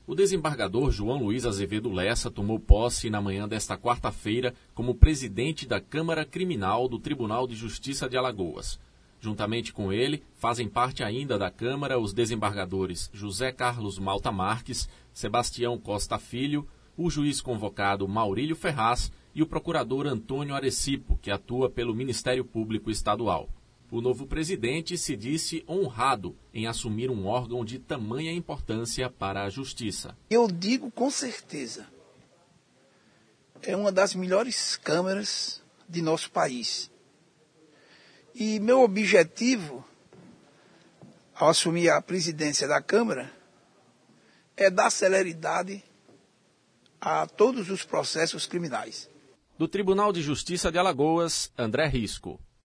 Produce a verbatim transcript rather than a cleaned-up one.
O desembargador João Luiz Azevedo Lessa tomou posse na manhã desta quarta-feira como presidente da Câmara Criminal do Tribunal de Justiça de Alagoas. Juntamente com ele, fazem parte ainda da Câmara os desembargadores José Carlos Malta Marques, Sebastião Costa Filho, o juiz convocado Maurílio Ferraz e o procurador Antônio Arecipo, que atua pelo Ministério Público Estadual. O novo presidente se disse honrado em assumir um órgão de tamanha importância para a justiça. Eu digo com certeza, é uma das melhores câmaras de nosso país. E meu objetivo, ao assumir a presidência da Câmara, é dar celeridade a todos os processos criminais. Do Tribunal de Justiça de Alagoas, André Risco.